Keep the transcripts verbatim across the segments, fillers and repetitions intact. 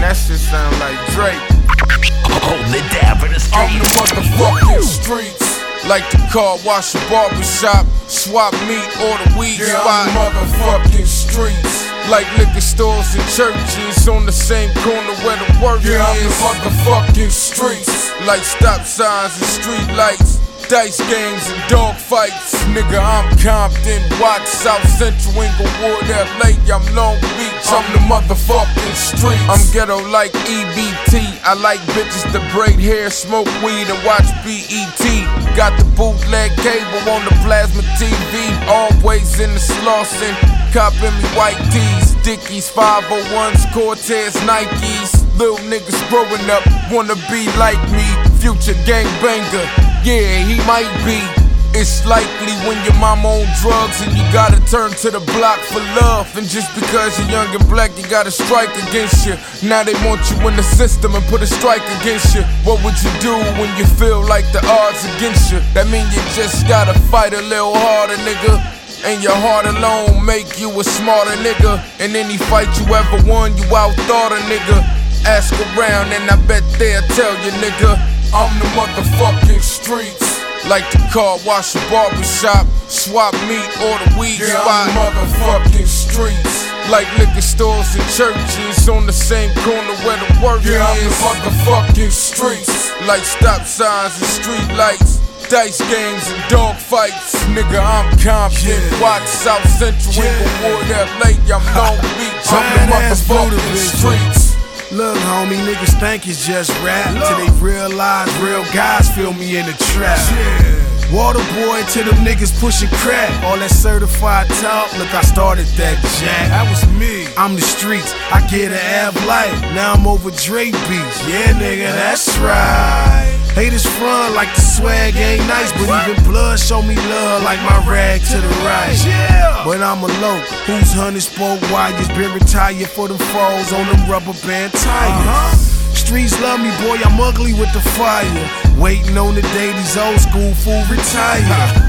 that shit sound like Drake. Holding it down for the streets. I'm the motherfucking streets. Like the car wash, a barbershop, swap meat, order weed Yeah, spot. I'm the motherfucking streets. Like liquor stores and churches on the same corner where the work Yeah, I'm the is. motherfucking streets. Like stop signs and street lights, dice games and dog fights. Nigga, I'm Compton, Watts, South Central, Inglewood, L A, I'm Long Beach. I'm the motherfucking streets. I'm ghetto like E B T. I like bitches that braid hair, smoke weed, and watch B E T. Got the bootleg cable on the plasma T V. Always in the Slauson, copping me white tees, Dickies, five oh ones, Cortez, Nikes. Little niggas growing up wanna be like me. Future gangbanger, yeah, he might be. It's likely when your mama on drugs and you gotta turn to the block for love. And just because you're young and black, you got a strike against you. Now they want you in the system and put a strike against you. What would you do when you feel like the odds against you? That mean you just gotta fight a little harder, nigga. And your heart alone make you a smarter nigga. And any fight you ever won, you outthought a nigga. Ask around and I bet they'll tell you, nigga. I'm the motherfucking streets. Like the car wash, a barbershop, swap meat, order weed Yeah, spot. I'm the motherfucking streets. Like liquor stores and churches on the same corner where the work Yeah, I'm the is. motherfucking streets. Like stop signs and street lights, dice games and dog fights. Nigga, I'm Compton, Yeah. Watts, South Central, Yeah. Inglewood, L A, I'm Long Beach. I'm the Badass motherfucking motivation. streets. Look, homie, niggas think it's just rap till they realize real guys feel me in the trap. Water boy to them niggas pushing crack. All that certified talk, look, I started that jack. That was me. I'm the streets, I get an ab life. Now I'm over Drake beats. Yeah, nigga, that's right. Haters front like the swag ain't nice, but even blood show me love like my rag to the right. But I'm a low, who's hundred spoke wires, been retired for them foes on them rubber band tires. Streets love me, boy, I'm ugly with the fire. Waiting on the day these old school fools retire.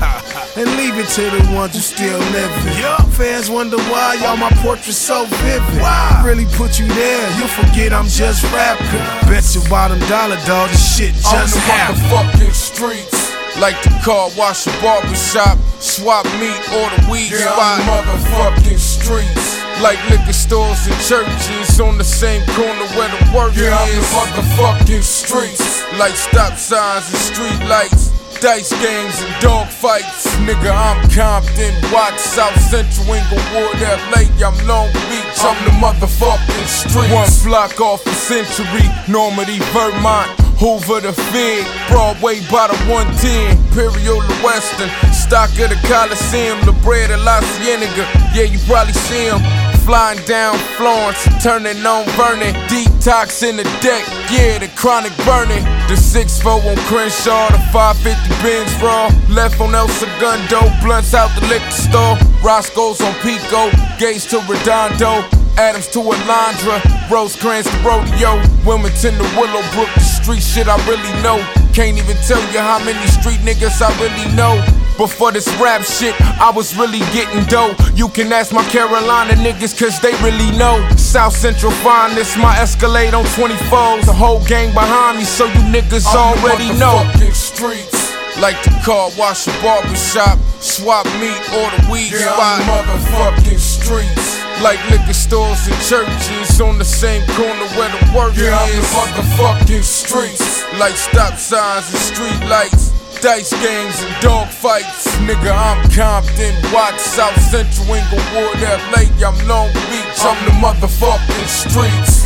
And leave it to the ones who still living. Fans wonder why y'all my portrait's so vivid. Really put you there, you'll forget I'm just rapping. Bet you bottom dollar, dog, this shit just happened. Motherfucking streets. Like the car wash, a barbershop, swap meat, order weed Yeah, spot. I'm the motherfucking streets. Like liquor stores and churches on the same corner where the work Yeah, I'm the is. motherfucking streets. Like stop signs and street lights, dice games and dog fights. Nigga, I'm Compton, Watts, South Central, Inglewood, L A, I'm Long Beach. I'm the motherfucking streets. One block off a Century, Normandy, Vermont, Hoover the Fig, Broadway by the one ten, Imperial the Western, Stock of the Coliseum, La Brea the La Cienega. Yeah, you probably see him. Flying down Florence, turning on Vernon. Detox in the deck, yeah, the chronic burning. The six four on Crenshaw, the five fifty Benz raw. Left on El Segundo, blunts out the liquor store. Roscoe's on Pico, Gates to Redondo. Adams to Alondra, Rosecrans to Rodeo. Wilmington to Willowbrook, the street shit I really know. Can't even tell you how many street niggas I really know. But for this rap shit, I was really getting dough. You can ask my Carolina niggas, cause they really know. South Central finest, my Escalade on twenty-fours. The whole gang behind me, so you niggas I'm already the know. motherfucking streets. Like the car wash, a barbershop, swap meat, order weed Yeah, spot. I'm the motherfucking streets. Like liquor stores and churches on the same corner where the work Yeah, I'm the is. motherfucking streets. Like stop signs and street lights, dice games and dog fights. Nigga, I'm Compton, Watts, South Central, Inglewood, L A, I'm Long Beach. I'm the motherfucking streets.